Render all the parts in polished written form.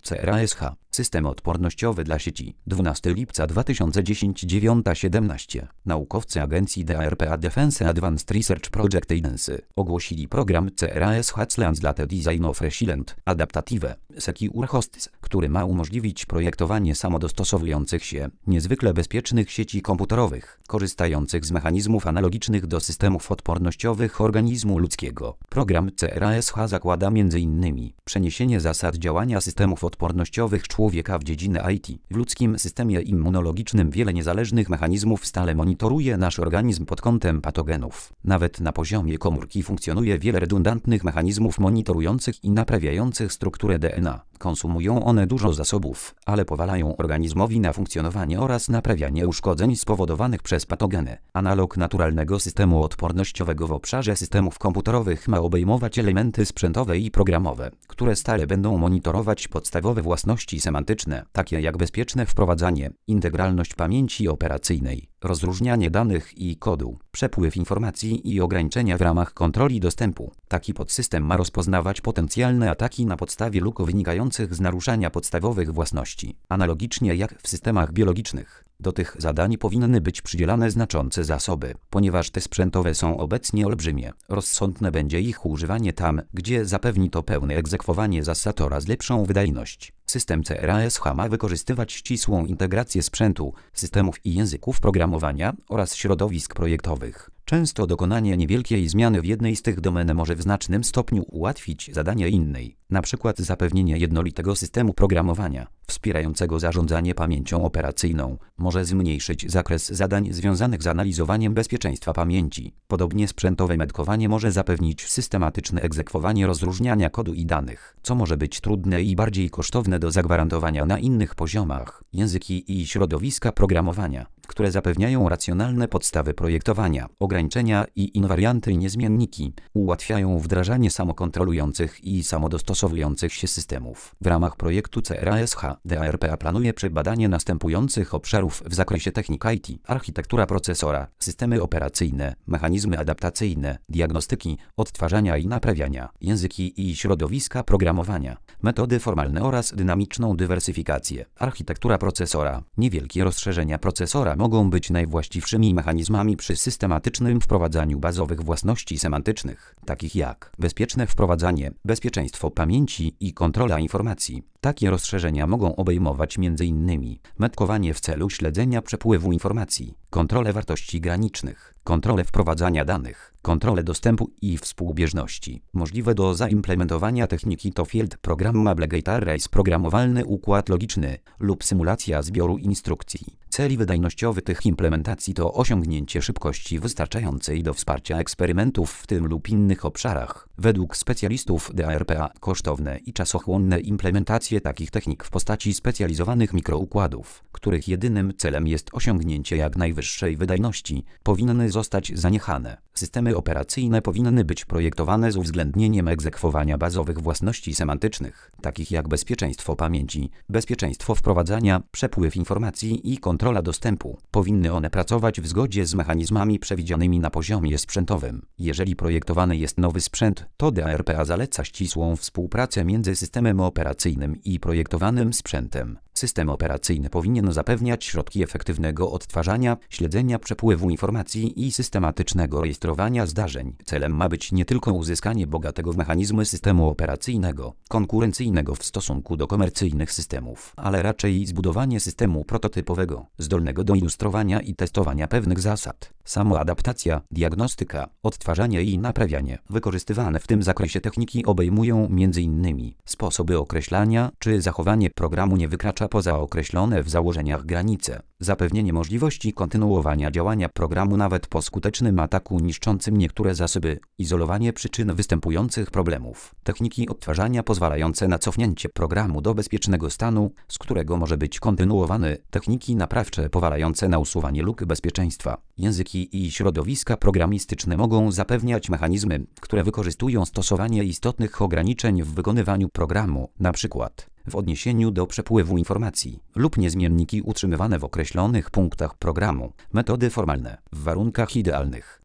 CRASH. System odpornościowy dla sieci. 12 lipca 2010 9:17. Naukowcy agencji DARPA Defense Advanced Research Project Agency ogłosili program CRASH Translated Design of Resilient Adaptive Secure Hosts, który ma umożliwić projektowanie samodostosowujących się, niezwykle bezpiecznych sieci komputerowych, korzystających z mechanizmów analogicznych do systemów odpornościowych organizmu ludzkiego. Program CRASH zakłada m.in. przeniesienie zasad działania systemów odpornościowych człowieka w dziedzinę IT. W ludzkim systemie immunologicznym wiele niezależnych mechanizmów stale monitoruje nasz organizm pod kątem patogenów. Nawet na poziomie komórki funkcjonuje wiele redundantnych mechanizmów monitorujących i naprawiających strukturę DNA. Konsumują one dużo zasobów, ale pozwalają organizmowi na funkcjonowanie oraz naprawianie uszkodzeń spowodowanych przez patogeny. Analog naturalnego systemu odpornościowego w obszarze systemów komputerowych ma obejmować elementy sprzętowe i programowe, które stale będą monitorować podstawowe własności semantyczne, takie jak bezpieczne wprowadzanie, integralność pamięci operacyjnej, rozróżnianie danych i kodu, przepływ informacji i ograniczenia w ramach kontroli dostępu. Taki podsystem ma rozpoznawać potencjalne ataki na podstawie luk wynikających z naruszania podstawowych własności. Analogicznie jak w systemach biologicznych, do tych zadań powinny być przydzielane znaczące zasoby. Ponieważ te sprzętowe są obecnie olbrzymie, rozsądne będzie ich używanie tam, gdzie zapewni to pełne egzekwowanie zasad oraz lepszą wydajność. System CRASH ma wykorzystywać ścisłą integrację sprzętu, systemów i języków programowania oraz środowisk projektowych. Często dokonanie niewielkiej zmiany w jednej z tych domen może w znacznym stopniu ułatwić zadanie innej, np. zapewnienie jednolitego systemu programowania, wspierającego zarządzanie pamięcią operacyjną, może zmniejszyć zakres zadań związanych z analizowaniem bezpieczeństwa pamięci. Podobnie sprzętowe metkowanie może zapewnić systematyczne egzekwowanie rozróżniania kodu i danych, co może być trudne i bardziej kosztowne do zagwarantowania na innych poziomach. Języki i środowiska programowania, które zapewniają racjonalne podstawy projektowania, ograniczenia i inwarianty niezmienniki, ułatwiają wdrażanie samokontrolujących i samodostosowujących się systemów. W ramach projektu CRASH DARPA planuje przebadanie następujących obszarów w zakresie technik IT: architektura procesora, systemy operacyjne, mechanizmy adaptacyjne, diagnostyki, odtwarzania i naprawiania, języki i środowiska programowania, metody formalne oraz dynamiczną dywersyfikację. Architektura procesora. Niewielkie rozszerzenia procesora mogą być najwłaściwszymi mechanizmami przy systematycznym wprowadzaniu bazowych własności semantycznych, takich jak bezpieczne wprowadzanie, bezpieczeństwo pamięci i kontrola informacji. Takie rozszerzenia mogą obejmować m.in. metkowanie w celu śledzenia przepływu informacji, kontrolę wartości granicznych, kontrolę wprowadzania danych, kontrolę dostępu i współbieżności. Możliwe do zaimplementowania techniki to Field Programmable Gate Arrays, programowalny układ logiczny lub symulacja zbioru instrukcji. Cel wydajnościowy tych implementacji to osiągnięcie szybkości wystarczającej do wsparcia eksperymentów w tym lub innych obszarach. Według specjalistów DARPA kosztowne i czasochłonne implementacje takich technik w postaci specjalizowanych mikroukładów, których jedynym celem jest osiągnięcie jak najwyższej wydajności, powinny zostać zaniechane. Systemy operacyjne powinny być projektowane z uwzględnieniem egzekwowania bazowych własności semantycznych, takich jak bezpieczeństwo pamięci, bezpieczeństwo wprowadzania, przepływ informacji i kontrola dostępu. Powinny one pracować w zgodzie z mechanizmami przewidzianymi na poziomie sprzętowym. Jeżeli projektowany jest nowy sprzęt, to DARPA zaleca ścisłą współpracę między systemem operacyjnym i projektowanym sprzętem. System operacyjny powinien zapewniać środki efektywnego odtwarzania, śledzenia przepływu informacji i systematycznego rejestrowania zdarzeń. Celem ma być nie tylko uzyskanie bogatego w mechanizmy systemu operacyjnego, konkurencyjnego w stosunku do komercyjnych systemów, ale raczej zbudowanie systemu prototypowego, zdolnego do ilustrowania i testowania pewnych zasad. Samoadaptacja, diagnostyka, odtwarzanie i naprawianie. Wykorzystywane w tym zakresie techniki obejmują m.in. sposoby określania, czy zachowanie programu nie wykracza poza określone w założeniach granice, zapewnienie możliwości kontynuowania działania programu nawet po skutecznym ataku niszczącym niektóre zasoby, izolowanie przyczyn występujących problemów, techniki odtwarzania pozwalające na cofnięcie programu do bezpiecznego stanu, z którego może być kontynuowany, techniki naprawcze pozwalające na usuwanie luk bezpieczeństwa. Języki i środowiska programistyczne mogą zapewniać mechanizmy, które wykorzystują stosowanie istotnych ograniczeń w wykonywaniu programu, np. w odniesieniu do przepływu informacji lub niezmienniki utrzymywane w określonych punktach programu, metody formalne, w warunkach idealnych,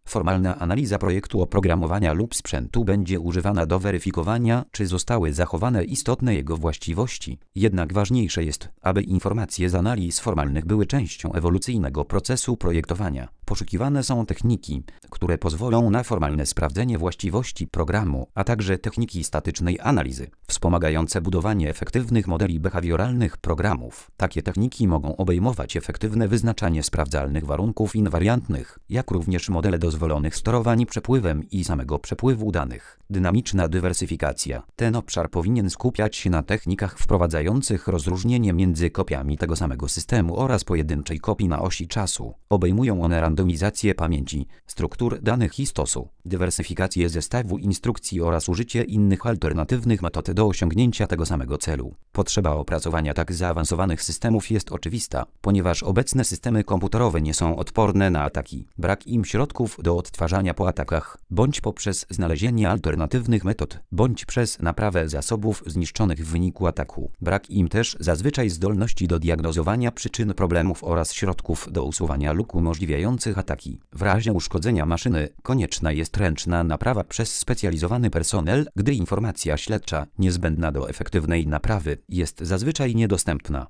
Formalna analiza projektu oprogramowania lub sprzętu będzie używana do weryfikowania, czy zostały zachowane istotne jego właściwości. Jednak ważniejsze jest, aby informacje z analiz formalnych były częścią ewolucyjnego procesu projektowania. Poszukiwane są techniki, które pozwolą na formalne sprawdzenie właściwości programu, a także techniki statycznej analizy, wspomagające budowanie efektywnych modeli behawioralnych programów. Takie techniki mogą obejmować efektywne wyznaczanie sprawdzalnych warunków inwariantnych, jak również modele dozwolonych sterowań przepływem i samego przepływu danych. Dynamiczna dywersyfikacja. Ten obszar powinien skupiać się na technikach wprowadzających rozróżnienie między kopiami tego samego systemu oraz pojedynczej kopii na osi czasu. Obejmują one randomizację pamięci, struktur danych i stosu, dywersyfikację zestawu instrukcji oraz użycie innych alternatywnych metod do osiągnięcia tego samego celu. Potrzeba opracowania tak zaawansowanych systemów jest oczywista, ponieważ obecne systemy komputerowe nie są odporne na ataki. Brak im środków do odtwarzania po atakach, bądź poprzez znalezienie alternatywnych metod, bądź przez naprawę zasobów zniszczonych w wyniku ataku. Brak im też zazwyczaj zdolności do diagnozowania przyczyn problemów oraz środków do usuwania luk umożliwiających ataki. W razie uszkodzenia maszyny konieczna jest ręczna naprawa przez specjalizowany personel, gdy informacja śledcza niezbędna do efektywnej naprawy jest zazwyczaj niedostępna.